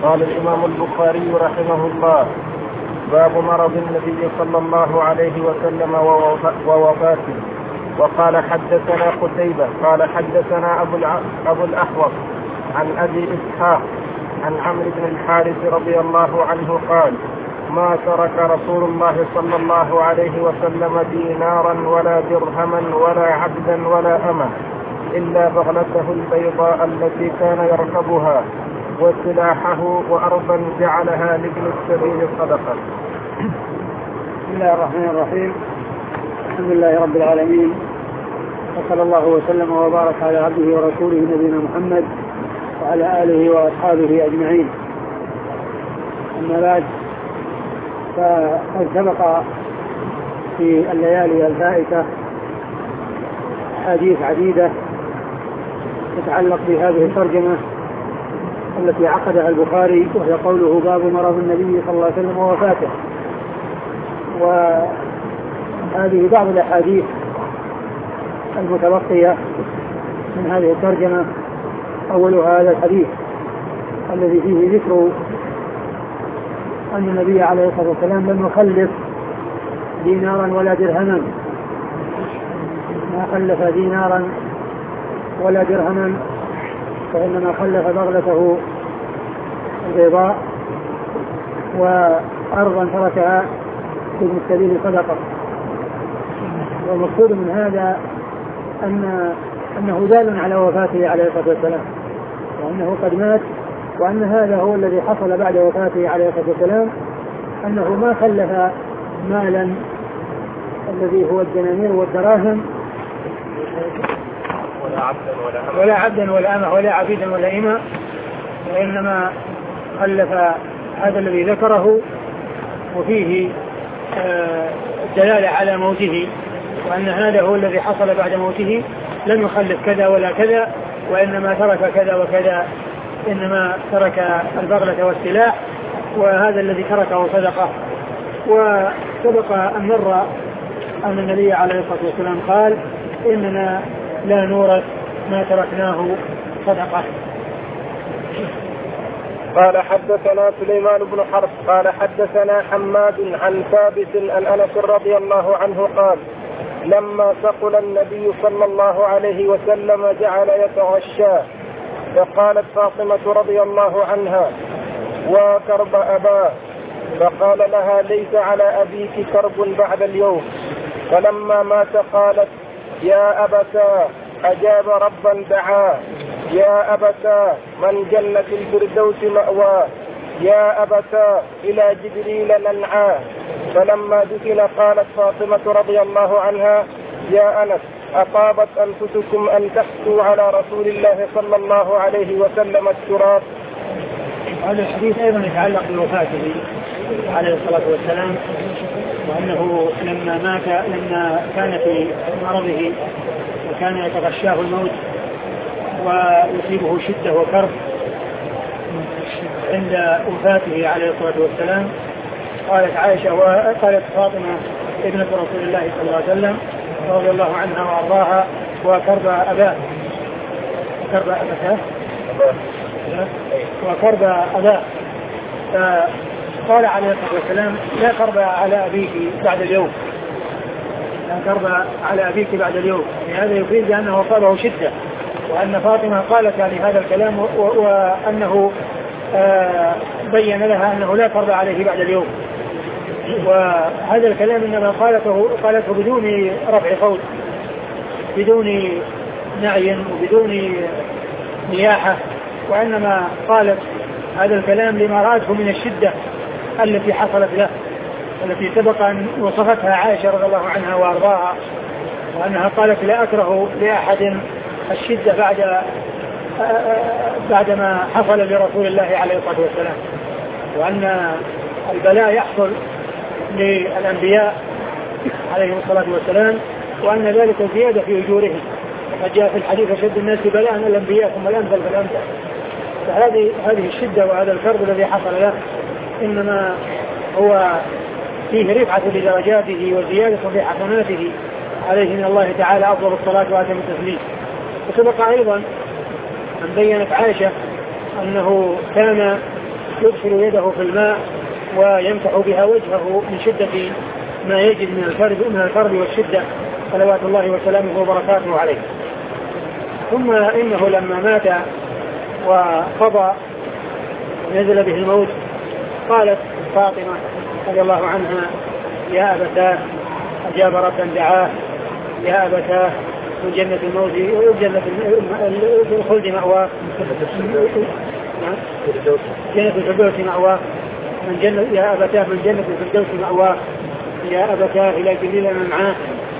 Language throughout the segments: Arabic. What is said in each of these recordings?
قال الإمام البخاري رحمه الله: باب مرض النبي صلى الله عليه وسلم ووفاته. وقال حدثنا قتيبة قال حدثنا أبو الأحوص عن أبي إسحاق عن عمرو بن الحارث رضي الله عنه قال: ما ترك رسول الله صلى الله عليه وسلم دينارا ولا درهما ولا عبدا ولا أمة إلا بغلته البيضاء التي كان يركبها وسلاحه وأرضا جعلها لابن السبيل صدقة. بسم الله الرحمن الرحيم. الحمد لله رب العالمين، وصلى الله وسلم وبارك على عبده ورسوله نبينا محمد وعلى آله وأصحابه أجمعين. أما بعد، فقد سبق في الليالي الفائتة حديث عديدة تتعلق بهذه الترجمة التي عقدها البخاري، وهي قوله: باب مرض النبي صلى الله عليه وسلم ووفاته. وهذه بعض الأحاديث المتبقية من هذه الترجمة. أول هذا الحديث الذي فيه ذكر أن النبي عليه الصلاة والسلام لم يخلف دينارا ولا درهما، ما خلف دينارا ولا درهما، فإنما خلف بغلته البيضاء وأرضا تركها في السبيل صدقة. والمقصود من هذا أنه دال على وفاته عليه الصلاة والسلام، وأنه قد مات، وأن هذا هو الذي حصل بعد وفاته عليه الصلاة والسلام، أنه ما خلف مالا الذي هو الدنانير والدراهم ولا عبدا ولا أمة ولا عبيدا ولا إمة، وإنما خلف هذا الذي ذكره، وفيه الدلالة على موته، وأن هذا هو الذي حصل بعد موته. لم يخلف كذا ولا كذا، وإنما ترك كذا وكذا، إنما ترك البغلة والسلاح، وهذا الذي تركه صدقة. وسبق أن مر أن النبي عليه الصلاة والسلام قال: إننا لا نورث ما تركناه صدقة. قال حدثنا سليمان بن حرب قال حدثنا حماد عن ثابت عن أنس رضي الله عنه قال: لما ثقل النبي صلى الله عليه وسلم جعل يتغشاه، فقالت فاطمة رضي الله عنها: وكرب أباه. فقال لها: ليس على أبيك كرب بعد اليوم. فلما مات قالت: يا أبتاه، أجاب ربا دعاه، يا أبتاه، من جنة الفردوس مأواه، يا أبتاه، إلى جبريل ننعاه. فلما دفن قالت فاطمة رضي الله عنها: يا أنس، أطابت أنفسكم أن تحثوا على رسول الله صلى الله عليه وسلم التراب. هذا الحديث أيضا يتعلق بوفاته عليه الصلاة والسلام، وأنه لما كان في مرضه وكان يتغشاه الموت ويصيبه شدة وكرب عند وفاته عليه الصلاة والسلام، قالت عائشة وقالت فاطمة ابنة رسول الله صلى الله عليه وسلم رضي الله عنها وأرضاها: وكرب أباه، كرب أباه، وكرب أباه. فقال عليه الصلاة والسلام: لا كرب على أبيك بعد اليوم، لا كرب على أبيك بعد اليوم. يعني هذا يفيد أنه أصابه شدة، وأن فاطمة قالت يعني هذا الكلام، وأنه بين لها أنه لا كرب عليه بعد اليوم. وهذا الكلام إنما قالته بدون رفع صوت، بدون نعي وبدون نياحة، وإنما قالت هذا الكلام لما رأته من الشدة التي حصلت له، التي سبق أن وصفتها عائشة رضي الله عنها وأرضاها، وأنها قالت: لا أكره لأحد الشدة بعدما حصل لرسول الله عليه الصلاة والسلام، وأن البلاء يحصل للأنبياء عليه الصلاة والسلام، وأن ذلك زيادة في أجورهم. وقد جاء في الحديث: أشد الناس بلاء الأنبياء ثم الأمثل فالأمثل. فهذه الشدة وهذا الكرب الذي حصل له إنما هو فيه رفعة لدرجاته وزيادة في حسناته عليه من الله تعالى أفضل الصلاة وأتم التسليم. وسبق أيضا أن بينت عائشة أنه كان يدخل يده في الماء ويمسح بها وجهه من شدة ما يجد من الكرب والشدة صلوات الله وسلامه وبركاته عليه. ثم إنه لما مات وقضى نزل به الموت قالت فاطمة رضي الله عنها: يا أبتاه أجاب ربا دعاه، يا أبتاه من جنة الموت وجنة الخلد مأواه، جنة الفردوس مأواه، من جنة يا أبتاه من جنة الفردوس مأواه، يا أبتاه إلى جبريل من معاه.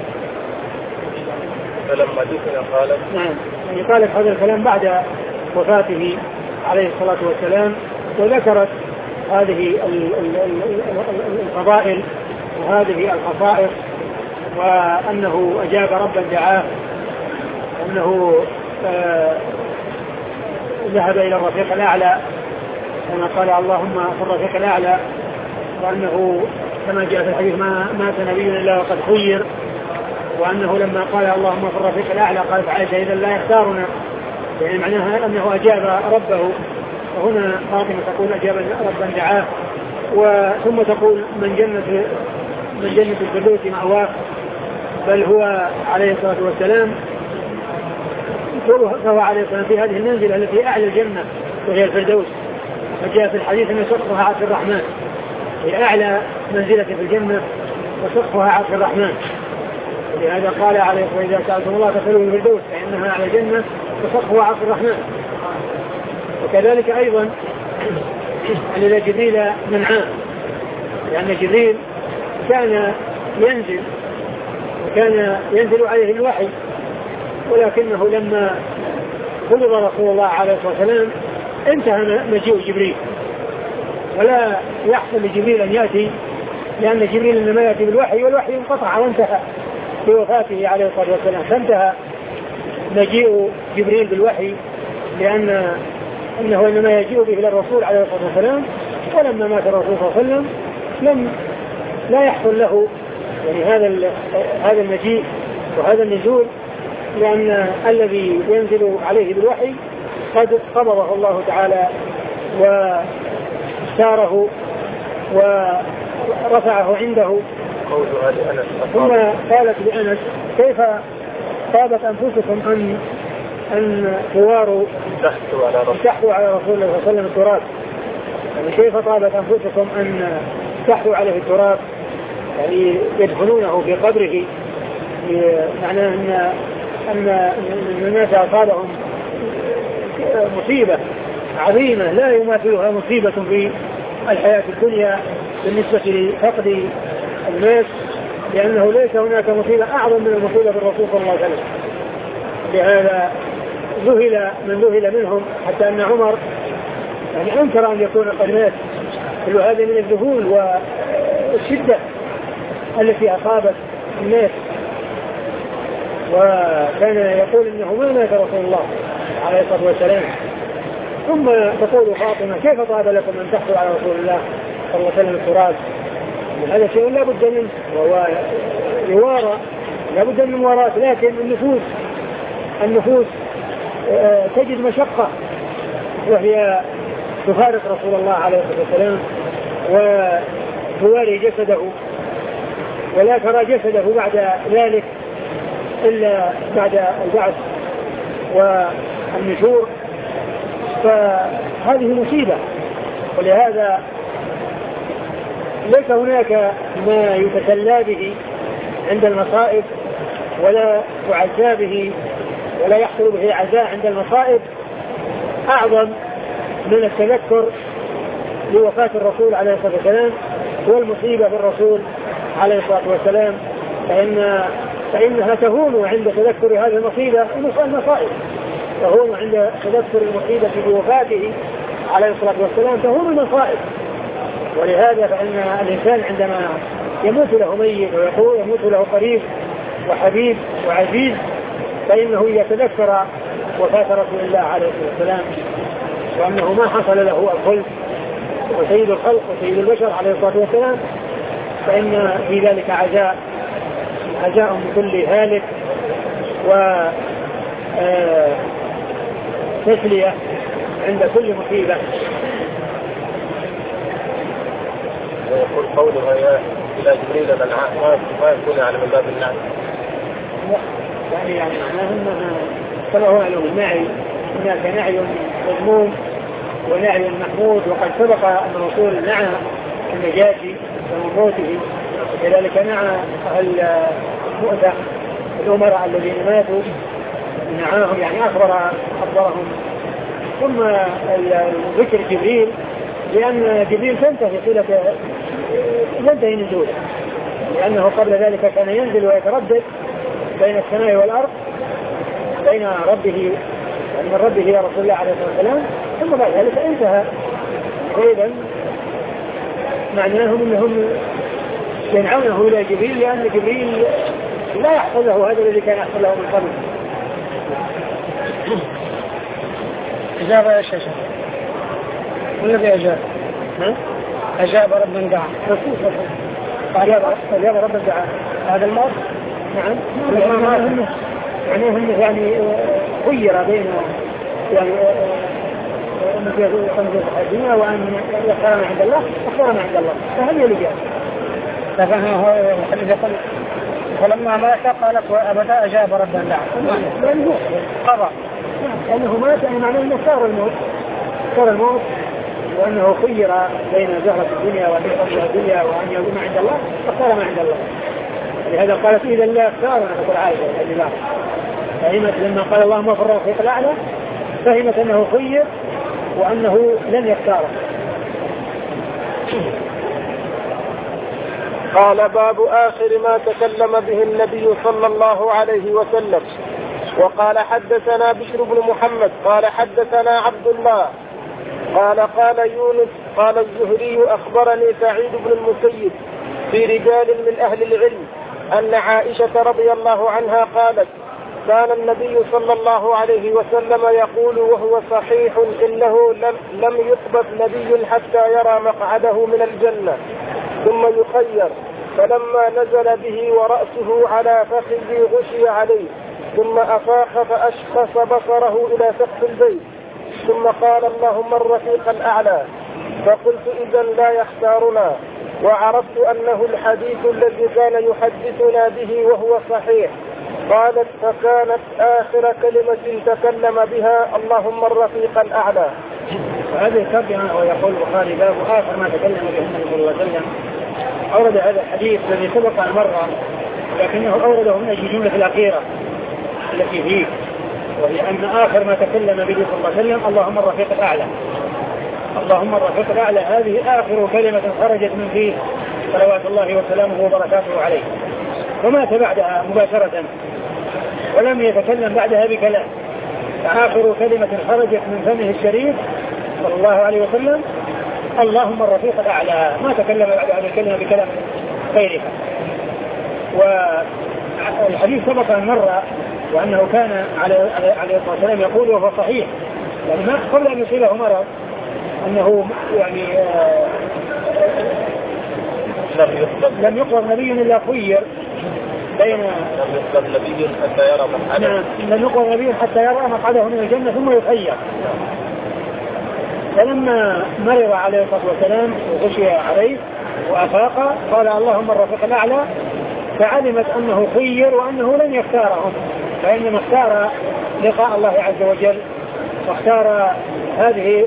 فلما دفن قالت نعم، يعني قالت هذا الكلام بعد وفاته عليه الصلاة والسلام، وذكرت هذه الفضائل وهذه الخصائص، وأنه أجاب ربا دعاه، وأنه ذهب إلى الرفيق الأعلى كما قال اللهم في الرفيق الأعلى، وأنه كما جاء في الحديث ما مات نبي إلا وقد خير، وأنه لما قال اللهم في الرفيق الأعلى قالت عائشة إذا لا يختارنا، يعني معناها أنه أجاب ربه. وهنا فاطمة تقول أجاب ربا دعاه، وثم تقول من جنة الفردوس مأواه، بل هو عليه الصلاة والسلام فهو عليه الصلاة في هذه المنزلة التي أعلى الجنة وهي الفردوس، فجاء في الحديث أن سقفها عرش الرحمن، هي أعلى منزلة في الجنة وسقفها عرش الرحمن. لهذا قال عليه الصلاة والسلام: إذا سألتم الله فاسألوه الفردوس فإنها أعلى الجنة وسقفها عرش الرحمن. وكذلك أيضا أن جبريل منعاه، لأن جبريل كان ينزل عليه الوحي، ولكنه لما قبض رسول الله عليه الصلاة والسلام انتهى مجيء جبريل، ولا يحصل لجبريل أن يأتي، لأن جبريل إنما يأتي بالوحي والوحي انقطع وانتهى بوفاته عليه الصلاة والسلام، فانتهى مجيء جبريل بالوحي، لأنه إنما يجيء به إلى الرسول عليه الصلاة والسلام. ولما مات الرسول صلى الله عليه وسلم لا يحصل له يعني هذا المجيء وهذا النزول، لأن الذي ينزل عليه بالوحي قد قبضه الله تعالى واختاره ورفعه عنده. ثم قالت لأنس: كيف طابت أنفسكم أن تواروا تحتوا على رسول الله صلى الله عليه وسلم التراب، يعني كيف طابت أنفسكم أن تحتوا عليه التراب، يعني يدفنونه في قبره، معناه أن الناس أصابهم مصيبة عظيمة لا يماثلها مصيبة في الحياة الدنيا بالنسبة لفقد الناس، لأنه ليس هناك مصيبة أعظم من المصيبة بالرسول صلى الله عليه وسلم. لهذا ذهل منهم، حتى أن عمر يعني أنكر أن يكون قد مات. كل هذا من الذهول والشدة التي أصابت الناس. وكان يقول إنه ما مات رسول الله عليه الصلاة والسلام. ثم تقول فاطمة: كيف طاب لكم أن تحثوا على رسول الله صلى الله عليه وسلم التراب؟ هذا شيء لا بد منه، وهو يوارى، لا بد من مواراة، لكن النفوس تجد مشقة، وهي تفارق رسول الله عليه الصلاة والسلام وتواري جسده، ولا ترى جسده بعد ذلك إلا بعد البعث والنشور، فهذه مصيبة. ولهذا ليس هناك ما يتسلى به عند المصائب ولا يعزى به ولا يحصل به عزاء عند المصائب أعظم من التذكر لوفاة الرسول عليه الصلاة والسلام والمصيبة بالرسول عليه الصلاة والسلام، فإنها تهون عند تذكر هذه المصيبة المصائب، تهون عند تذكر المصيبة بوفاته عليه الصلاة والسلام، تهون المصائب. ولهذا فإن الإنسان عندما يموت له ميت ويقول يموت له قريب وحبيب وعزيز، فإنه يتذكر وفاة رسول الله عليه الصلاة والسلام، وأنه ما حصل له الخلق وسيد الخلق وسيد البشر عليه الصلاة والسلام، فإن في ذلك عزاء بكل هالك وتسلية عند كل مصيبة. ويقول قوله إلى جبريل الأنعام ما يكون على من باب النعم؟ يعني معناه أنه كما هو له النعي، هناك نعي مضمون ونعي محمود، وقد سبق أن الرسول نعى النجاشي ومن موته، وكذلك نعى المؤتة الأمراء الذين ماتوا نعاهم، يعني أخبرهم. ثم ذكر جبريل لأن جبريل ينتهي نزوله، لأنه قبل ذلك كان ينزل ويتردد بين السماء والأرض بين ربه من ربه إلى رسول الله عليه الصلاة والسلام، ثم بعد ذلك انتهى. فإذا معناهم أنهم ينعونه إلى جبريل لأن جبريل لا يحصل له هذا الذي كان يحصل له من قبل. إجابة يا شيخ والذي أجاب أجاب رب دعا أجاب رب دعا هذا المرض. نعم يعني خير بين يعني الدنيا وأن يختار عند الله اختار عند الله، فهل الإجابة؟ فهو الحديث يقول فلما مات قالت وأبدا أجاب رب دعا لأنه قضى لأنه مات، يعني معناه أنه اختار الموت وأنه خير بين زهرة الدنيا وأن يقضي الدنيا وأن يقوم عند الله فاختار ما عند الله. لهذا قالت إذا لا اختارنا تقول عائشة رضي الله عنها، فهمت لما قال اللهم في الرفيق الأعلى فهمت أنه خير وأنه لن يختاره. قال باب آخر ما تكلم به النبي صلى الله عليه وسلم. وقال حدثنا بشر بن محمد قال حدثنا عبد الله قال يونس قال الزهري أخبرني سعيد بن المسيب في رجال من أهل العلم أن عائشة رضي الله عنها قالت كان النبي صلى الله عليه وسلم يقول وهو صحيح إنه لم يقبض نبي حتى يرى مقعده من الجنة ثم يخير، فلما نزل به ورأسه على فخذه غشي عليه ثم أفاق فأشخص بصره إلى سقف البيت ثم قال اللهم الرفيق الأعلى، فقلت إذن لا يختارنا، وعرفت أنه الحديث الذي كان يحدثنا به وهو صحيح. قالت فكانت آخر كلمة تكلم بها اللهم الرفيق الأعلى. وهذه الترجمة ويقول البخاري باب آخر ما تكلم به النبي صلى الله عليه وسلم. أورد هذا الحديث الذي سبق أن مر لكنه أورده من أجل الجملة الأخيرة التي فيه، وهي أن آخر ما تكلم به صلى الله عليه وسلم اللهم الرفيق الأعلى. اللهم الرفيق الأعلى هذه آخر كلمة خرجت من فيه صلوات الله وسلامه وبركاته عليه، ومات بعدها مباشرة ولم يتكلم بعدها بكلام. فآخر كلمة خرجت من فمه الشريف صلى الله عليه وسلم اللهم الرفيق الأعلى، ما تكلم بعد هذه الكلمة بكلام غيرها. والحديث سبق أن مر وأنه كان عليه الصلاة والسلام يقول وهو صحيح، يعني ما قبل أن يصيبه مرض أنه يعني لم يقبض نبي إلا خير بين لم يقبض نبي حتى يرى مقعده. لم يقبض نبي حتى يرى مقعده من الجنة ثم يخير. فلما مرض عليه الصلاة والسلام وغشي عليه وأفاق قال اللهم الرفيق الأعلى، فعلمت أنه خير وأنه لن يختارهم، فإنما اختار لقاء الله عز وجل، واختار هذه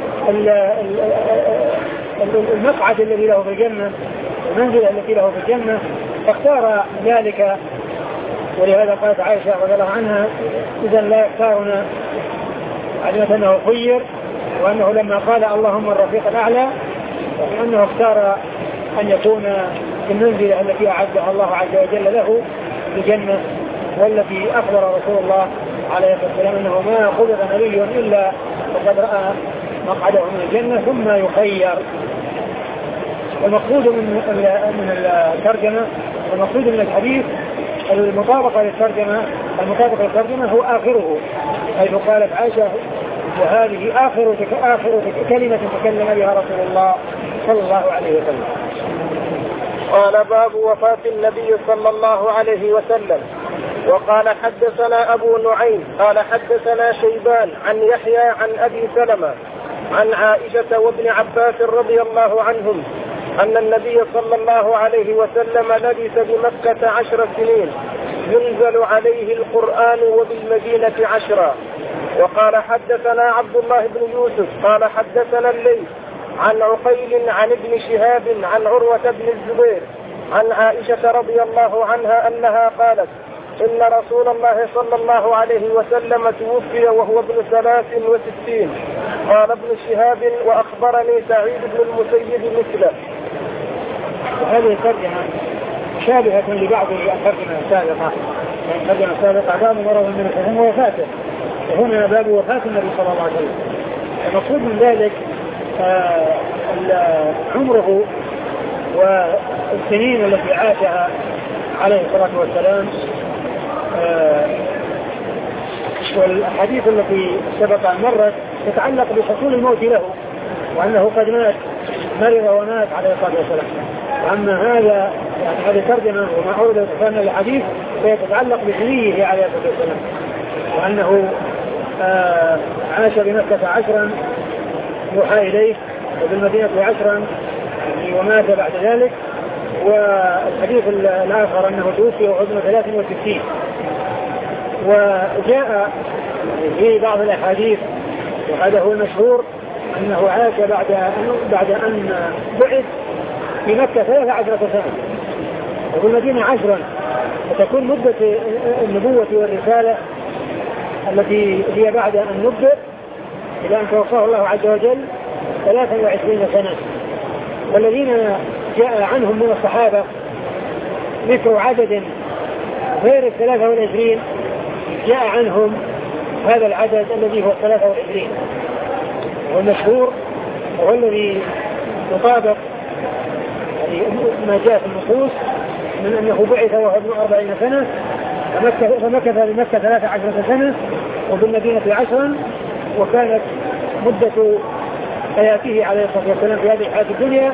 المقعد الذي له في الجنة، المنزلة التي له في الجنة، فاختار ذلك. ولهذا قالت عائشة رضي الله عنها إذا لا يختارنا، علمت أنه خير وأنه لما قال اللهم الرفيق الأعلى فإنه اختار أن يكون في المنزلة التي أعدها الله عز وجل له في الجنة، والتي أخبر رسول الله عليه الصلاة والسلام أنه ما قبض نبي إلا وقد رأى مقعده من الجنة ثم يخير. المقصود من الترجمة والمقصود من الحديث المطابقة للترجمة هو آخره، حيث قالت عائشة وهذه آخر كلمة تكلم بها رسول الله صلى الله عليه وسلم. قال باب وفاة النبي صلى الله عليه وسلم. وقال حدثنا أبو نعيم قال حدثنا شيبان عن يحيى عن أبي سلمة عن عائشة وابن عباس رضي الله عنهم أن النبي صلى الله عليه وسلم لبث بمكة 10 سنين ينزل عليه القرآن وبالمدينة 10. وقال حدثنا عبد الله بن يوسف قال حدثنا الليث عن عقيل عن ابن شهاب عن عروة بن الزبير عن عائشة رضي الله عنها أنها قالت إن رسول الله صلى الله عليه وسلم توفي وهو ابن 63. قال ابن شهاب وأخبرني سعيد بن المسيب مثله. وهذه الترجمة شابهة لبعض الترجمة السابقة. الترجمة السابقة باب مرض من الحزن ووفاته، وهنا باب وفاة النبي صلى الله عليه وسلم. المقصود من ذلك عمره والسنين التي عاشها عليه الصلاة والسلام، والحديث التي سبق أن مرت تتعلق بحصول الموت له، وأنه قد مات مرض ومات عليه الصلاة والسلام. أما هذا يعني هذه ترجمة وما أورد في الحديث فيتعلق بحنيه عليه الصلاة والسلام، وأنه عاش بمكة 10 يوحى إليه وبالمدينة 10 ومات بعد ذلك. والحديث الآخر أنه توفي وهو ابن 63. وجاء في بعض الأحاديث وهذا هو المشهور أنه عاش بعد أن بعث في مكة 13 سنة وفي المدينة 10، فتكون مدة النبوة والرسالة التي هي بعد أن نبئ إلى أن توفاه الله عز وجل 23 سنة. والذين جاء عنهم من الصحابة ذكر عدد غير 23 جاء عنهم هذا العدد الذي هو 23، والمشهور وهو الذي يطابق ما جاء في النصوص من أنه بعث وهو ابن 40 سنة فمكث بمكة 13 سنة وبالمدينة 10، وكانت مدة حياته عليه الصلاة والسلام في هذه الحياة الدنيا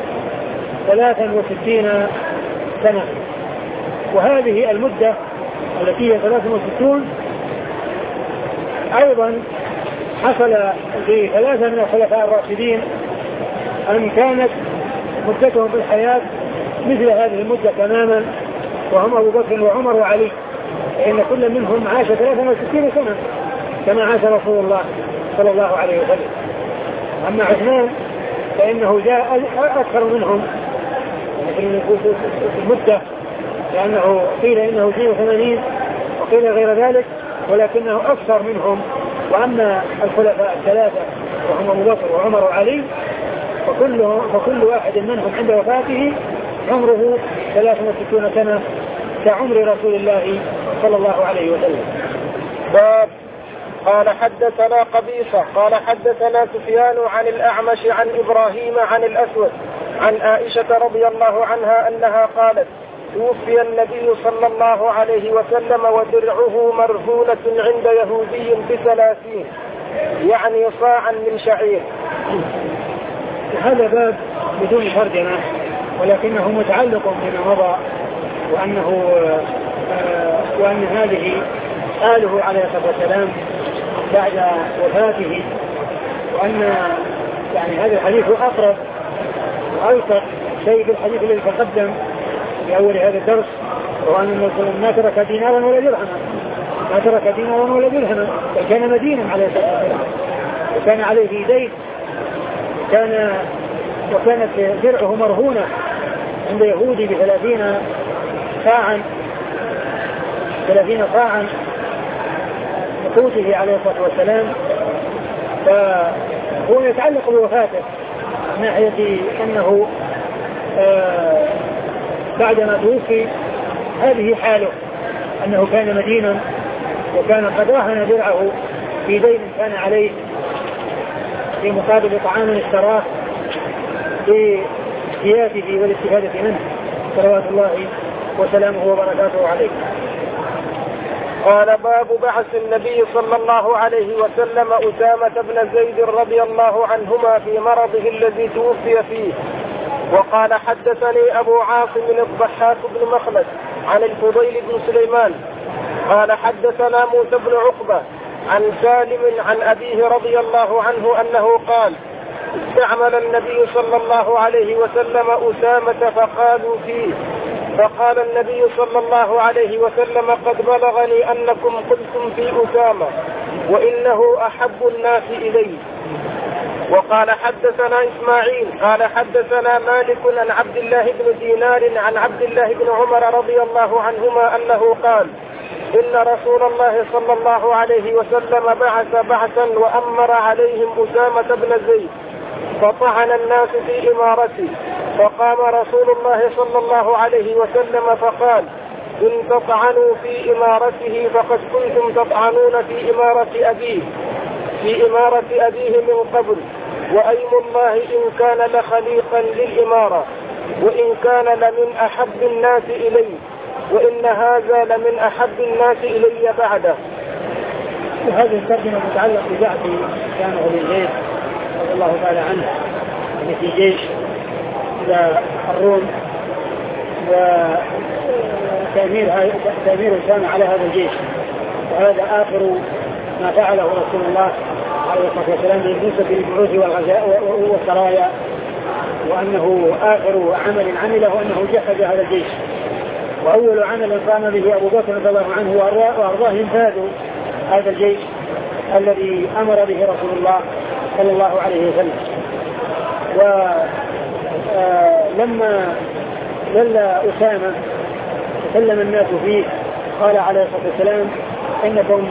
63 سنة. وهذه المدة التي هي 63 أيضا حصل لثلاثة من الخلفاء الراشدين أن كانت مدتهم في الحياة مثل هذه المدة تماما، وهم أبو بكر وعمر وعلي، فإن كل منهم عاش 63 سنة كما عاش رسول الله صلى الله عليه وسلم. أما عثمان فإنه جاء أكثر منهم في المدة، لأنه قيل إنه 82 وقيل غير ذلك، ولكنه أكثر منهم. وأما الخلفاء الثلاثة وهم أبو بكر وعمر وعلي فكل واحد منهم عند وفاته عمره 63 سنة كعمر رسول الله صلى الله عليه وسلم. باب قال حدثنا قبيصة قال حدثنا سفيان عن الأعمش عن إبراهيم عن الأسود عن عائشة رضي الله عنها أنها قالت توفي النبي صلى الله عليه وسلم ودرعه مرهونة عند يهودي ب30 يعني صاعا من شعير. هذا باب بدون ترجمة ولكنه متعلق بما مضى، وأن هذه آله عليه الصلاة والسلام بعد وفاته، وأن يعني هذا الحديث أقرب وأوثق شيء في الحديث الذي تقدم في أول هذا الدرس، وأن النبي ما ترك دينارا ولا درهما بل كان مدينا عليه الصلاة والسلام، وكان عليه دين، وكانت درعه مرهونة عند يهودي ب30 صاعا بقوته عليه الصلاة والسلام. فهو يتعلق بوفاته من ناحية أنه بعدما توفي هذه حاله أنه كان مدينا وكان قد راهن درعه في دين كان عليه في مقابل طعام اشتراه بسياته والاستفادة منه صلوات الله وسلامه وبركاته عليه. قال باب بعث النبي صلى الله عليه وسلم أسامة بن زيد رضي الله عنهما في مرضه الذي توفي فيه. وقال حدثني أبو عاصم الضحاك بن مخلد عن الفضيل بن سليمان قال حدثنا موسى بن عقبة عن سالم عن أبيه رضي الله عنه أنه قال استعمل النبي صلى الله عليه وسلم أسامة فقالوا فيه، فقال النبي صلى الله عليه وسلم قد بلغني أنكم قلتم في أسامة وإنه أحب الناس إلي. وقال حدثنا إسماعيل قال حدثنا مالك عن عبد الله بن دينار عن عبد الله بن عمر رضي الله عنهما أنه قال إن رسول الله صلى الله عليه وسلم بعث بعثا وأمر عليهم أسامة بن زيد فطعن الناس في إمارته، فقام رسول الله صلى الله عليه وسلم فقال إن تطعنوا في إمارته فقد كنتم تطعنون في إمارة أبيه من قبل، وأيم الله إن كان لخليقا للإمارة وإن كان لمن أحب الناس إلي، وإن هذا لمن أحب الناس إلي بعده. وهذه الترجمة متعلق ببعث كانه لزيد رضي الله تعالى عنه في جيش إلى الروم وتأمير أسامة على هذا الجيش، وهذا آخر ما فعله رسول الله عليه الصلاة والسلام بالنسبة للبعوث والسرايا، وأنه آخر عمل عمله أنه جهز هذا الجيش، وأول عمل قام به أبو بكر رضي الله عنه وأرضاه إنفاذ هذا الجيش الذي أمر به رسول الله صلى الله عليه وسلم. ولما ولى أسامة تكلم الناس فيه قال عليه الصلاة والسلام إنكم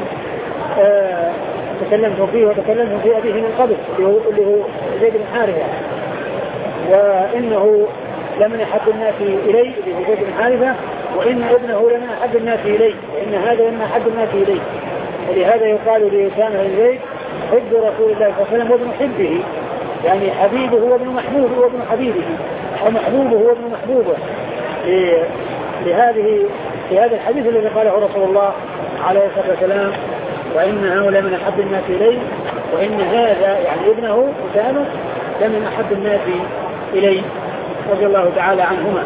تكلمتم فيه وتكلمتم في أبيه من قبل اللي هو زيد بن حارثة، وإنه لمن أحب الناس إلي اللي هو زيد بن حارثة، وإن ابنه لمن أحب الناس إلي، وإن هذا لمن أحب الناس إلي. ولهذا يقال لأسامة بن زيد حب رسول الله صلى الله عليه وسلم وابن حبه، يعني حبيبه وابن محبوبه وابن حبيبه، ومحبوبه وابن محبوبه، لهذا الحديث الذي قاله رسول الله عليه الصلاة والسلام وإن هؤلاء من أحب الناس إليه، وإن هذا يعني ابنه أسامة لمن أحب الناس إليه رضي الله تعالى عنهما.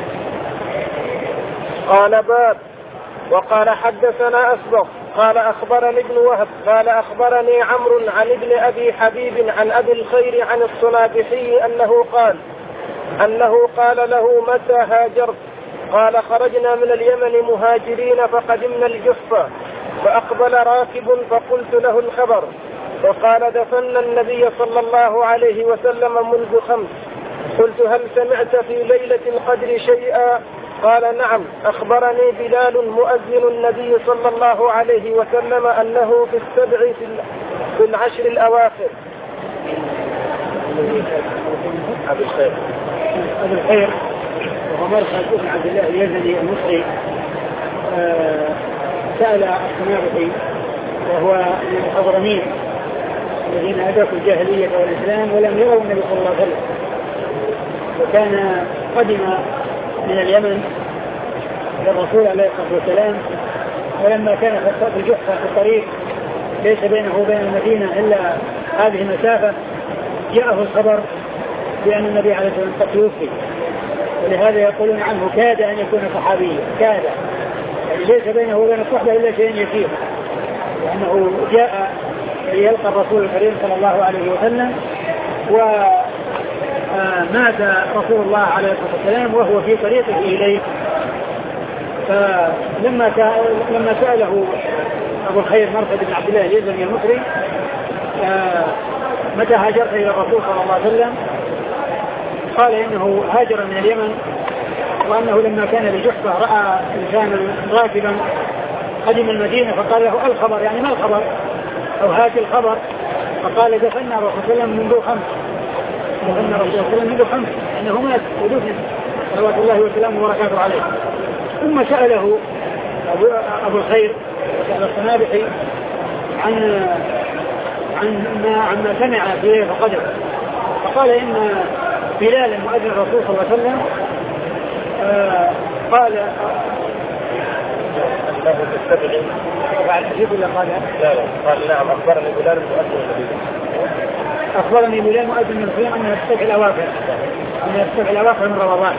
قال باب. وقال حدثنا أسبق قال أخبرني ابن وهب قال أخبرني عمرو عن ابن أبي حبيب عن أبي الخير عن الصنابحي أنه قال له متى هاجرت؟ قال خرجنا من اليمن مهاجرين فقدمنا الجحفة، فأقبل راكب فقلت له الخبر، فقال دفن النبي صلى الله عليه وسلم منذ 5. قلت هل سمعت في ليلة القدر شيئا؟ قال نعم، أخبرني بلال مؤذن النبي صلى الله عليه وسلم أنه في 7 في 10 الأواخر. أبي الخير وهو مرحب بن عبد الله اليزني المصري سأل الصنابحي وهو من الحضرمين الذين أدركوا الجاهلية والإسلام ولم يروا النبي صلى الله عليه وسلم، وكان قدم من اليمن للرسول عليه الصلاة والسلام، ولما كان في الجحفة في الطريق ليس بينه وبين المدينة إلا هذه المسافة جاءه الخبر بأن النبي عليه الصلاة والسلام قد توفي، ولهذا يقولون عنه كاد أن يكون صحابيا، كاد يعني ليس بينه وبين الصحبة إلا شيء يسير، لأنه جاء ليلقى الرسول الكريم صلى الله عليه وسلم، ومات رسول الله عليه الصلاة والسلام وهو في طريقه إليه. فلما سأله أبو الخير مرحب بن عبد الله اليزني المصري متى هاجرت إلى الرسول صلى الله عليه وسلم؟ قال إنه هاجر من اليمن، وأنه لما كان بجحفة رأى إنسانا راكبا قدم المدينة فقال له الخبر، يعني ما الخبر أو هات الخبر، فقال دفنا الرسول صلى الله عليه وسلم منذ 5، دفنا الرسول صلى الله عليه وسلم منذ 5، إنه مات ودفن صلوات الله وسلامه وبركاته عليه. ثم سأله أبو الخير وسأل الصنابحي عما سمع في ليلة القدر، فقال إن بلال مؤذن الرسول صلى الله عليه وسلم قال له في 7 بعد الحديث ولا قال قال نعم أخبرني بلال مؤذن النبي، أخبرني بلال مؤذن الرسول أنه في 7 الأواخر، من 7 الأواخر من رمضان،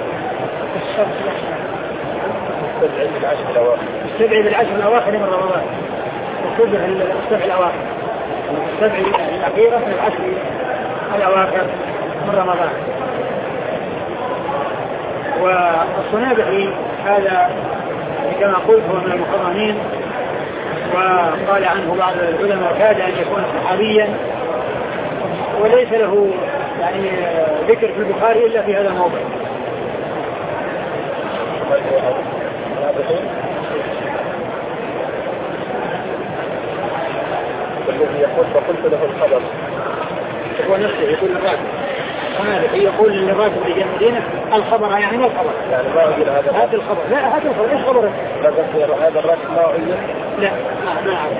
في 7 الأواخر من رمضان، في 7 الأواخر، 7 الأخيرة من 10 الأواخر من رمضان. والصنابحي هذا كما قلت هو من المقرنين، وقال عنه بعض العلماء كاد أن يكون صحابيا، وليس له يعني ذكر في البخاري إلا في هذا الموضع. والذي يقول فقلت له الخبر هو نفسه يقول للراكب، صنابحي يقول للراكب اللي جاء المدينة الخبر، يعني ما الخبر؟ يعني ما أقول هذا الخبر، لا هذا الخبر، إيش خبره؟ هذا الراكب ما أعين؟ لا ما أعرف.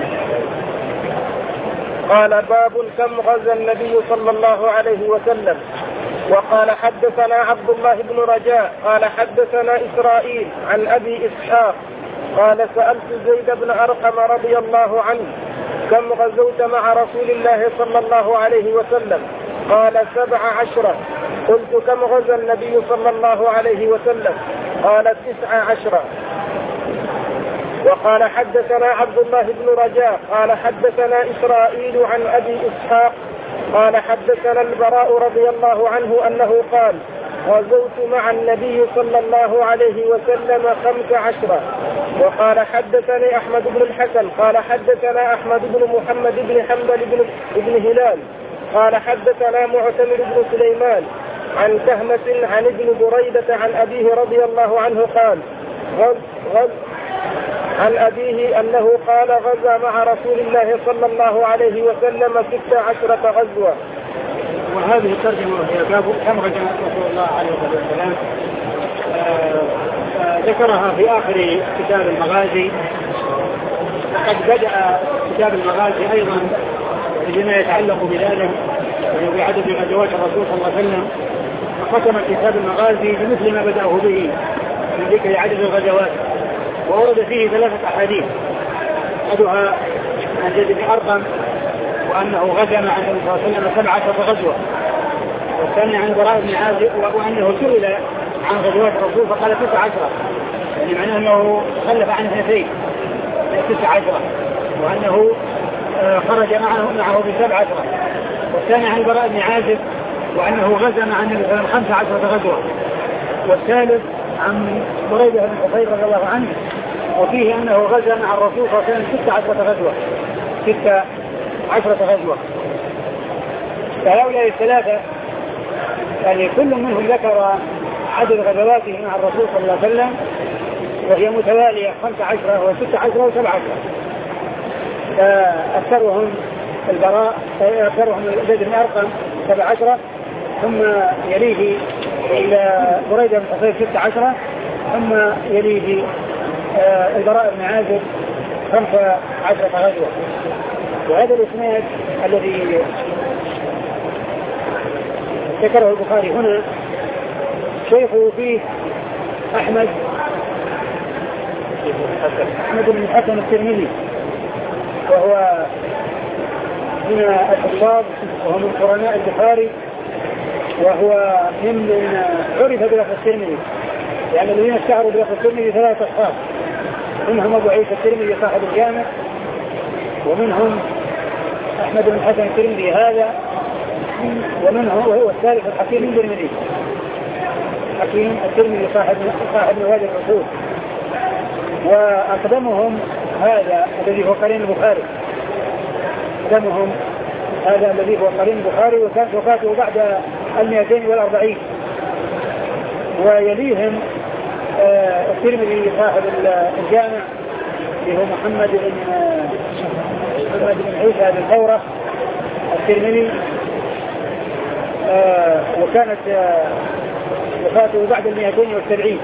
قال باب كم غزا النبي صلى الله عليه وسلم. وقال حدثنا عبد الله بن رجاء قال حدثنا إسرائيل عن أبي إسحاق قال سألت زيد بن أرقم رضي الله عنه كم غزوت مع رسول الله صلى الله عليه وسلم؟ قال 17. قلت كم غزا النبي صلى الله عليه وسلم؟ قال 19. وقال حدثنا عبد الله بن رجاء قال حدثنا إسرائيل عن أبي إسحاق قال حدثنا البراء رضي الله عنه أنه قال غزوت مع النبي صلى الله عليه وسلم 15. وقال حدثني أحمد بن الحسن قال حدثنا أحمد بن محمد بن حنبل بن هلال قال حدثنا معتمر بن سليمان عن كهمة عن ابن بريدة عن أبيه رضي الله عنه قال عن أبيه أنه قال غزا مع رسول الله صلى الله عليه وسلم 16 غزوة. وهذه الترجمة هي باب كم غزا رسول الله عليه وسلم، ذكرها في آخر كتاب المغازي. وقد بدأ كتاب المغازي أيضا بما يتعلق بذلك بعدد غزوات الرسول صلى الله عليه وسلم، فختم كتاب المغازي بمثل ما بدأه به من ذكر عدد الغزوات، وورد فيه 3 أحاديث، أحدها عن زيد بن أرقم وأنه غزا مع النبي صلى الله عليه وسلم 17 غزوة، والثاني عن البراء بن عازب وأنه سئل عن غزوات الرسول فقال 19، يعني معناه أنه خلف عن 2 19، وأنه خرج معه ب17. والثاني عن البراء بن عازب وأنه غزا مع النبي صلى الله عليه وسلم 15 غزوة. والثالث عن بريدة بن حصير رضي الله عنه وفيه أنه غزا مع الرسول صلى الله عليه وسلم 16 غزوة 16 غزوة. فهؤلاء الثلاثة يعني كل منهم ذكر عدد غزواته مع الرسول صلى الله عليه وسلم وهي متوالية 15 و16 و17. فأكثرهم البراء، أكثرهم زيد بن أرقم 17، ثم يليه إلى بريدة بن حصير 16، ثم يليه البراء بن عازب 15 غزوة. وهذا الإسناد الذي ذكره البخاري هنا شيخه فيه أحمد بن الحسن الترمذي، وهو من الحفاظ وهو من قرناء البخاري، وهو ممن عرف بلفظ الترمذي، يعني الذين اشتهروا بلفظ الترمذي 3 أشخاص، منهم أبو عيسى الترمذي صاحب الجامع، ومنهم أحمد بن الحسن الترمذي هذا، ومنه وهو الثالث الحكيم الترمذي، حكيم الترمذي صاحب نوادي الرسول. وأقدمهم هذا الذي هو قرين البخاري، أقدمهم هذا الذي هو قرين البخاري، وكانت وفاته بعد 240. ويليهم الترمذي صاحب الجامع اللي هو محمد بن عيسى بن ثورة الترمذي، وكانت وفاته بعد 270.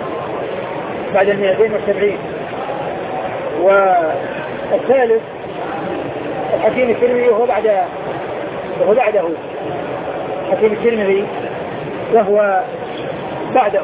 والثالث الحكيم الترمذي وهو بعده حكيم الترمذي وهو بعده.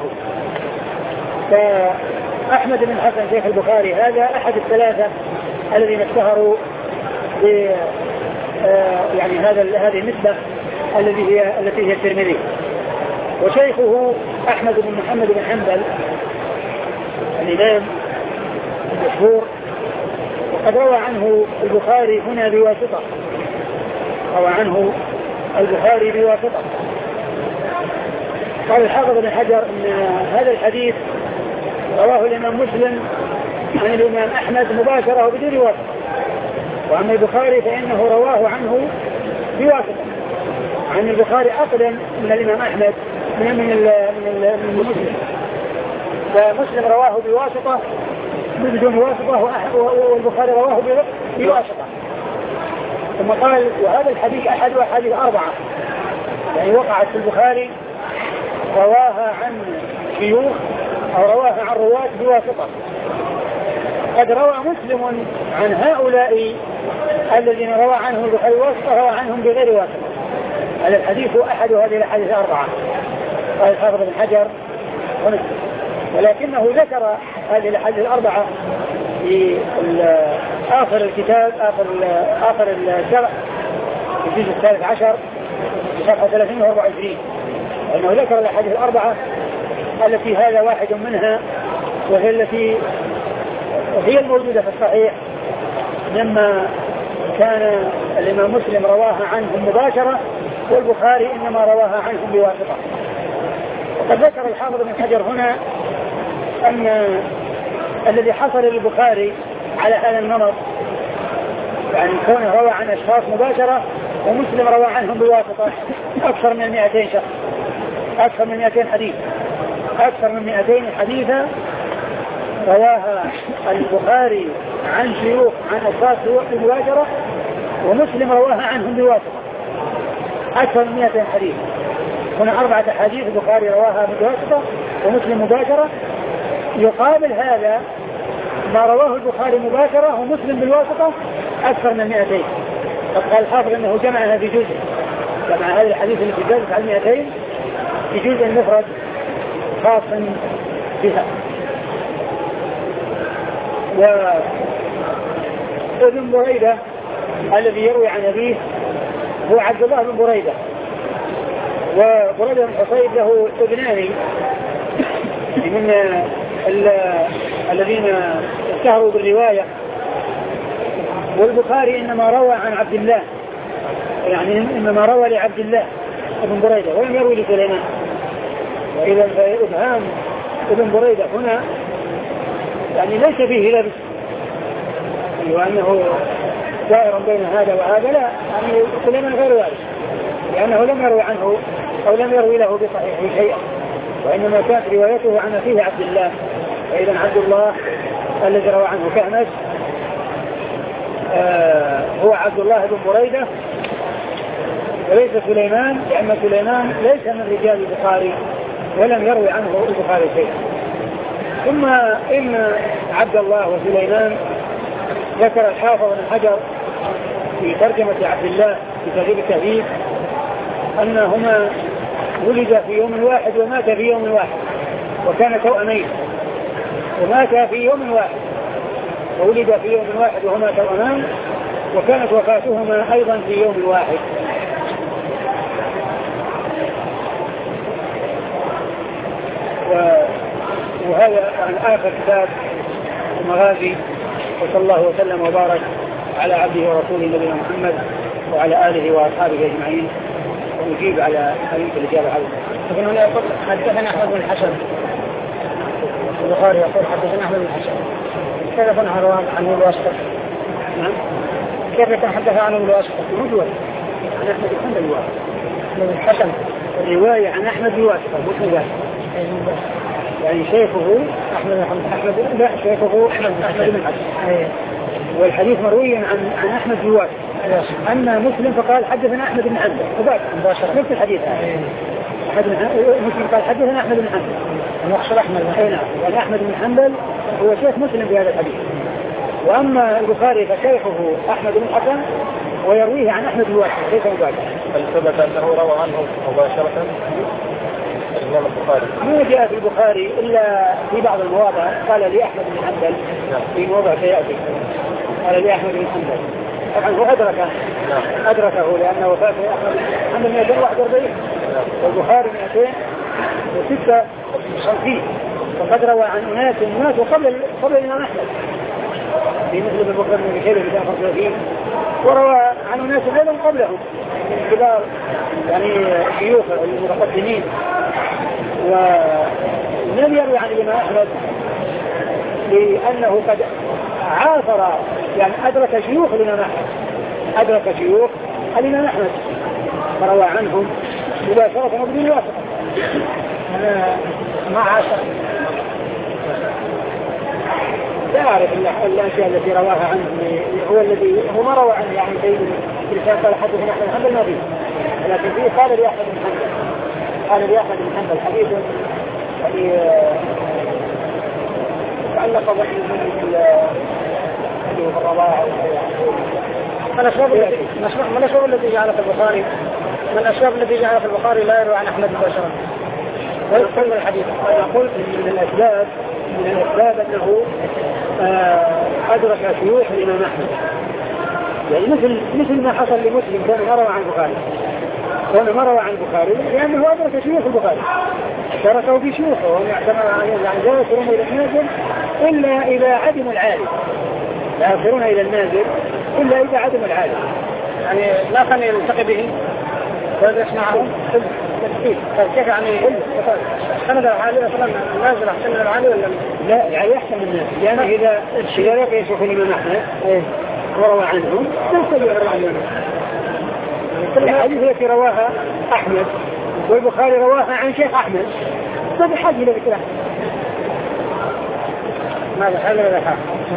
فأحمد بن الحسن شيخ البخاري هذا أحد الثلاثة الذين اشتهروا ب يعني هذه النسبة التي هي الترمذي. وشيخه أحمد بن محمد بن حنبل الإمام المشهور، وقد روى عنه البخاري هنا بواسطة، روى عنه البخاري بواسطة. قال الحافظ بن حجر ان هذا الحديث رواه الامام مسلم عن الامام احمد مباشرة وبدون واسطة، واما البخاري فانه رواه عنه بواسطة عن البخاري اقدم من الامام احمد من مسلم، فمسلم رواه بواسطة بدون واسطة والبخاري رواه بواسطة. ثم قال وهذا الحديث احد احاديث اربعة يعني وقعت في البخاري رواها عن شيوخ او رواها عن رواة بواسطة. قد روى مسلم عن هؤلاء الذين روى عنهم البخاري واسطة روى عنهم بغير واسطة. هذا الحديث احد هذه الاحاديث الاربعة قال الحافظ بن حجر ولكنه ذكر هذه الاحاديث الاربعة في آخر الكتاب آخر الشرح في الجزء 13 في صفحة 324 أنه ذكر الأحاديث الأربعة التي هذا واحد منها وهي التي هي الموجودة في الصحيح لما كان الإمام مسلم رواها عنهم مباشرة والبخاري إنما رواها عنهم بواسطة. وقد ذكر الحافظ بن حجر هنا أن الذي حصل للبخاري على هذا النمط يعني كونه روى عن أشخاص مباشرة ومسلم روى عنهم بواسطة أكثر من 200 شخص، أكثر من 200 حديث، أكثر من 200 حديثا رواها البخاري عن شيوخ عن أشخاص مباشرة ومسلم رواها عنهم بواسطة أكثر من 200 حديث. هنا 4 حديث البخاري رواها بواسطة ومسلم مباشرة. يقابل هذا ما رواه البخاري مباشرة ومسلم بالواسطة أكثر من 200. قد قال الحافظ أنه جمعها في جزء، جمع هذه الحديث التي زادت عن 200 في جزء مفرد خاص بها. وابن بريدة الذي يروي عن أبيه هو عبد الله بن بريدة، وبريدة بن حصيب له ابنان من الذين اشتهروا بالرواية، والبخاري إنما روى عن عبد الله يعني إنما روى لعبد الله ابن بريدة ولم يروي لسليمان. وإذا فإبهام ابن بريدة هنا يعني ليس فيه لبس وأنه دائر بين هذا وهذا، لا يعني سليمان غير ذلك لأنه لم يروي عنه أو لم يروي له بصحيحه شيئا، وإنما كانت روايته عن فيه عبد الله. فإذا عبد الله الذي روى عنه كأنس هو عبد الله بن بريدة وليس سليمان، لأن سليمان ليس من رجال البخاري ولم يروي عنه البخاري شيئا. ثم إن عبد الله وسليمان ذكر الحافظ بن حجر في ترجمة عبد الله في تهذيب التهذيب أنهما ولد في يوم واحد ومات في يوم واحد، وكان توأمين ومات في يوم واحد، وولد في يوم واحد وهما توأمان، وكانت وفاتهما أيضا في يوم واحد. وهذا عن آخر كتاب المغازي. وصلى الله وسلم وبارك على عبده ورسوله نبينا محمد وعلى آله وأصحابه أجمعين. ونجيب على حديث الإجابة عليه. لكن هنا يقول حدثنا أحمد بن الحسن، البخاري يقول حدثنا أحمد بن الحسن، كيف يكون عنه الواسطة؟ نعم كيف يكون حدث عنه الواسطة؟ موجود عن أحمد بن حنبل الواسطة. أحمد بن الحسن الرواية عن أحمد الواسطة مش مباشر، يعني شيخه أحمد لا شيخه أحمد بن الحسن، والحديث مروي عن أحمد الواسطة. أما مسلم فقال حدثنا أحمد بن حنبل مباشرة نفس الحديث. مسلم قال حدثنا أحمد بن حنبل، المقصود أحمد بن حنبل، وأن أحمد بن حنبل هو شيخ مسلم في هذا الحديث. وأما البخاري فشيخه أحمد بن حسن ويرويه عن أحمد الواسطة ليس مباشرة. هل ثبت أنه روى عنه مباشرة؟ الإمام البخاري ما جاء في البخاري إلا في بعض المواضع قال لي أحمد بن حنبل في موضع سيأتي قال لي أحمد بن حنبل. طبعا هو أدركه لأن وفاة أحمد بن حنبل 241 والبخاري 256، وقد روى عن أناس ماتوا قبل الإمام أحمد في مثل ابن بكر بن شيبة في 35، وروى عن ناس أيضا قبلهم من كبار يعني شيوخ المتقدمين. ولم يروي عن الإمام أحمد لأنه قد عاصر يعني أدرك شيوخ الإمام أحمد، أدرك شيوخ الإمام أحمد فروى عنهم مباشرة وبدون واسطة. أنا ما عاصر لا أعرف الأشياء التي رواها عنه، هو الذي هو ما روى عنه يعني في لسان قال حدثنا أحمد بن حنبل ما فيه، لكن فيه قال لي أحمد بن حنبل، قال لي أحمد بن حنبل حديث تعلق بالرواية من الأسباب التي جعل في البخاري، من الأسباب التي جعل في البخاري لا يروي عن أحمد مباشرة ويقول الحديث. أنا أقول من الأسباب أنه أدرك شيوخ الإمام أحمد، يعني مثل ما حصل لمسلم كان ما روى عن البخاري، كان ما روى عن البخاري لأنه أدرك شيوخ البخاري، شاركوا في شيوخه وهم يعني لا يصيرون إلى النازل إلا إذا عدم العالم، لا يصيرون إلى النازل إلا إذا عدم العالم، يعني لا كان يلتقي به ويدرس معهم كيف يعني سند العالي أصلا النازل أحسن من العالي ولا لا؟ يعني أحسن من الناس، يعني إذا لقى يشوف الإمام أحمد وروى عنهم لا يروى عنهم. الحديث التي رواها أحمد والبخاري رواها عن شيخ أحمد ما بحاجة إلى ذكر أحمد، ما بحاجة إلى ذكر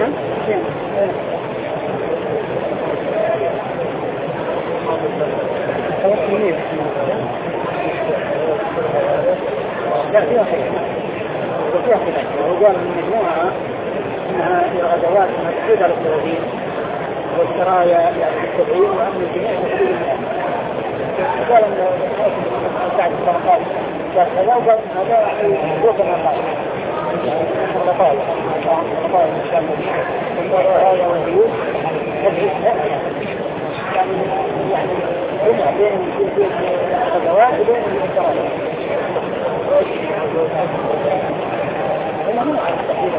لا فيها خير وفيها خلاف. وقال من مجموعة أنها غزوات تفيد على الصلوين والسرايا يعني التبعين وأمن الجميع وحدود الناس. وقال أن سعد الطرقات قال هذا وقال أن هذا فوق ما قال الطرقات الطرقات الشاملين والسرايا والحدود يعني جمع بين الغزوات وبين السرايا. هنا على التحديد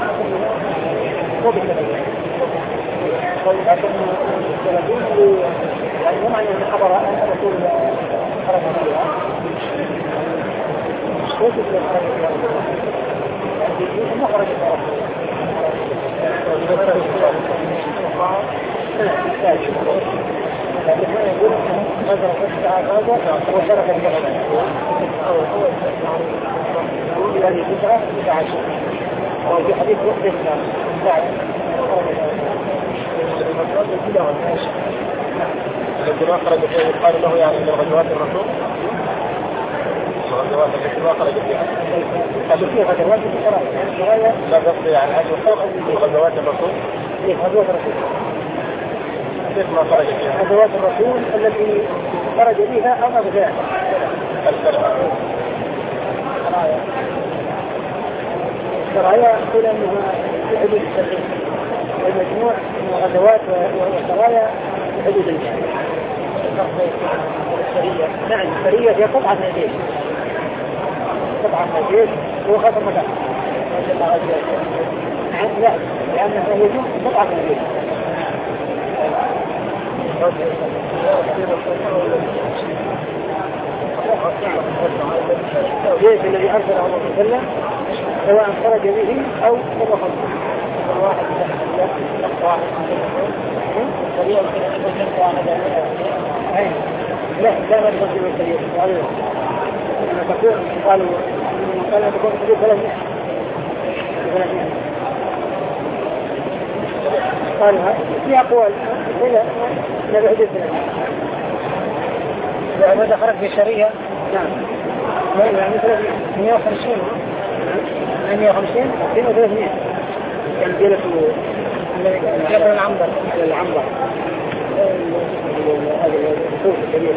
يعني هم عن الخبر أن الرسول خرج فيها كيف خرج فيها ما خرج فيها لكن ما يقول نظر الساعة هذا وشرف الجبل هذه الفترة 11 وفي حديث وقت بعد الذي ما خرج فيه يقال له يعني من غزوات الرسول الغزوات التي ما خرج فيها هذا فيه غزوات السرايا لا قصدي يعني هذا غزوات الرسول في غزوات الرسول كيف ما خرج فيها غزوات الرسول التي خرج بها أو أغزاها السرايا قيل أنها في حدود السبعين والمجموع غزوات والسرايا في حدود الجيش. السرية نعم السرية هي قطعة من الجيش، قطعة من الجيش هو خطر مكان نعم لا لأنه هو قطعة من الجيش. الجيش الذي أرسله الله صلى الله عليه وسلم سواء خرج به أو تبخل الواحد لا لا ما تقدم السريع أنا تقول قالوا قال تقول السريع 300 قالوا في أقوال إلا نبعد السريع ماذا خرج في الشريعة نعم يعني 150 150 300 كان جلسوا جبل العنبر هذا الصوت الكبير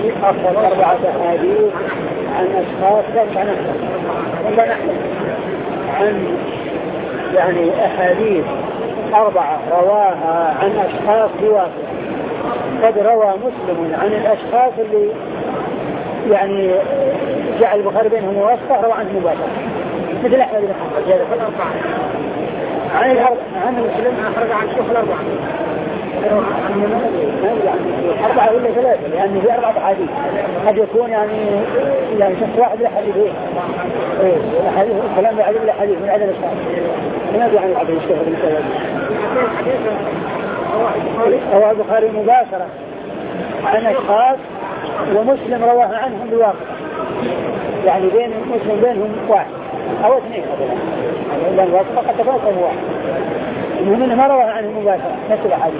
أفضل 4 أحاديث عن أشخاص لا عن أشخاص ولا نحن عن يعني أحاديث 4 رواها عن أشخاص بواسطة. قد روى مسلم عن الأشخاص اللي يعني جعل البخاري بينهم واسطة، روى عنه مباشرة مثل أحمد بن حنبل هذا الأربعة. عن مسلم أخرج عن شيوخ الأربعة يعني 4 ولا 3 لأن في 4 أحاديث قد يكون يعني شخص واحد له حديثين الحديث كلام يعدل له حديث من عدد الأشخاص. لماذا عن العدد الشهر بالسبب هو البخاري مباشرة عن أشخاص ومسلم رواه عنهم بواقع يعني بين مسلم بينهم 1 أو 2 لأن الواقع قد تفاصل 1 المهم أنه ما رواه عنهم مباشرة نفس الحديث.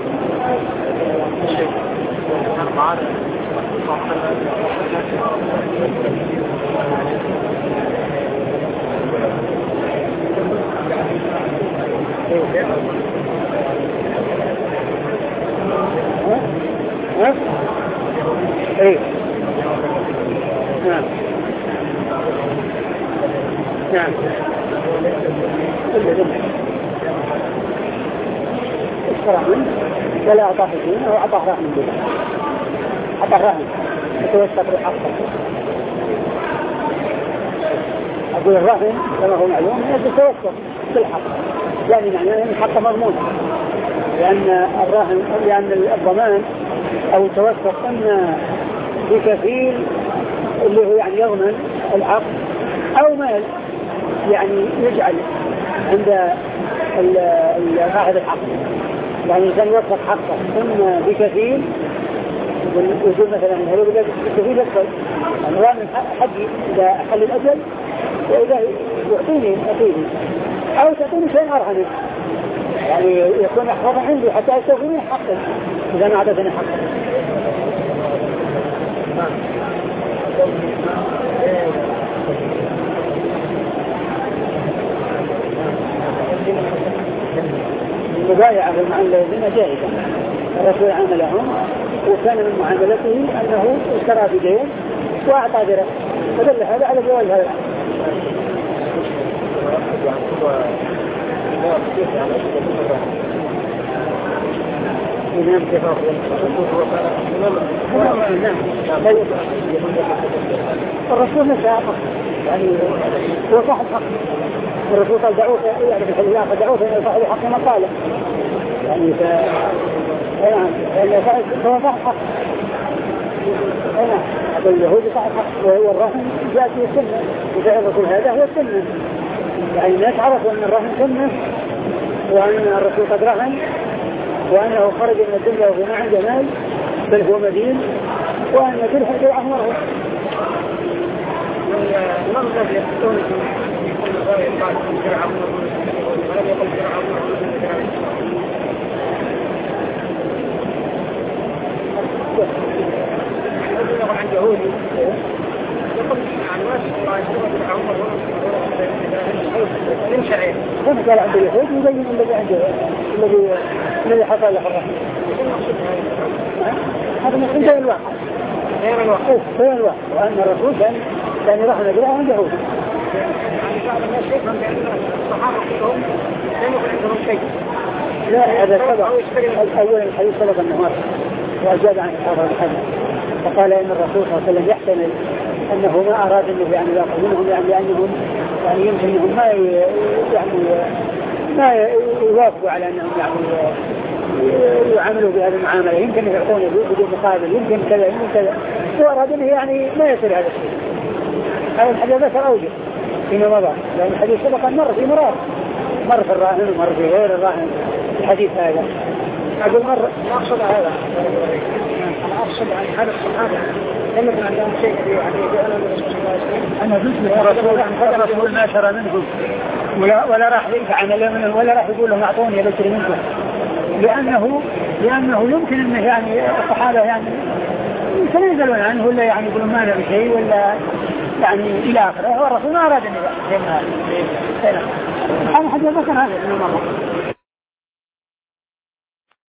ايه نعم نعم اشترى منه ولا اعطاه الدين او اعطاه رهن به اعطاه رهن يتوسط بالحق. اقول الرهن كما هو معلوم يتوسط بالحق يعني معناه ان الحق مضمون لان الضمان او التوسط اما بكفيل اللي هو يعني يضمن الحق او مال يعني يجعل عند صاحب الحق يعني الانسان يوثق حقه اما بكفيل وجود مثلا هل بكفيل يكفل انواع من حقي اذا احل الاجل واذا يعطيني اعطيني او تعطيني شيء ارهنه يعني يكون احفظ عندي حتى يستوفيني حقه اذا ما اعطيتني حقه. المبايعة بالمعاملين جائزة. الرسول عاملهم وكان من معاملته أنه اشترى بدين وأعطى درهم فدل هذا على جواز هذا الإمام كفاف الرسول نسى يعني هو صاحب حق. الرسول قال دعوه يعني في الحلية فدعوه إلى صاحب حق مقالة يعني هو صاحب حق. هذا اليهودي صاحب حق وهو الرهن جاء في السنة وفعل الرسول هذا هو السنة يعني الناس عرفوا أن الرهن سنة وأن الرسول قد رهن وأنه خرج من الدنيا وهو ما عنده مال بل هو مدين وأن تلحق جوعه مرة. الإمام الذي يقولون يقول الغاية بعد فرعون ولم يقل فرعون يقول عن يهودي يقول عن ناس الله يسوى فرعون من شرعين هنا قال عند اليهود يبين الذي عنده الذي حصل له الرحمة هذا من غير الواقع غير الواقع وأن الرسول كان يرحم بلا عند يهود يعني بعض الناس يفهم بأن الصحابة كلهم لم يكن عندهم شيء لا هذا سبق أولا الحديث سبق النهار وأجاب عن هذا الحديث فقال إن الرسول صلى الله عليه وسلم يحتمل أنه ما أراد أنه يعني يأخذ منهم يعني لأنهم يعني يمكن أنهم ما يوافقوا على أنهم يعني يعاملوا بهذه المعاملة يمكن يعطونه بدون مقابل يمكن كذا يمكن كذا وأراد أنه يعني ما يصير هذا الشيء. هذا الحديث ذكر أوجه فيما مضى لأن الحديث سبق مرة في مرات مرة في الراهن ومرة في غير الراهن الحديث هذا أقول مرة أقصد هذا أنا أقصد عن هذا الصحابة لم يكن عندهم شيء في حديث أنا قلت الرسول ما شرى منكم ولا راح يفعل منهم ولا راح يقول لهم أعطوني يبشر منكم لأنه يمكن أنه يعني الصحابة يعني يتنازلون عنه ولا يعني يقولون ما له شيء ولا يعني إلى آخره. هو الرسول ما أراد أن يفعل شيء من هذا. أنا حد ذكر هذا من المرة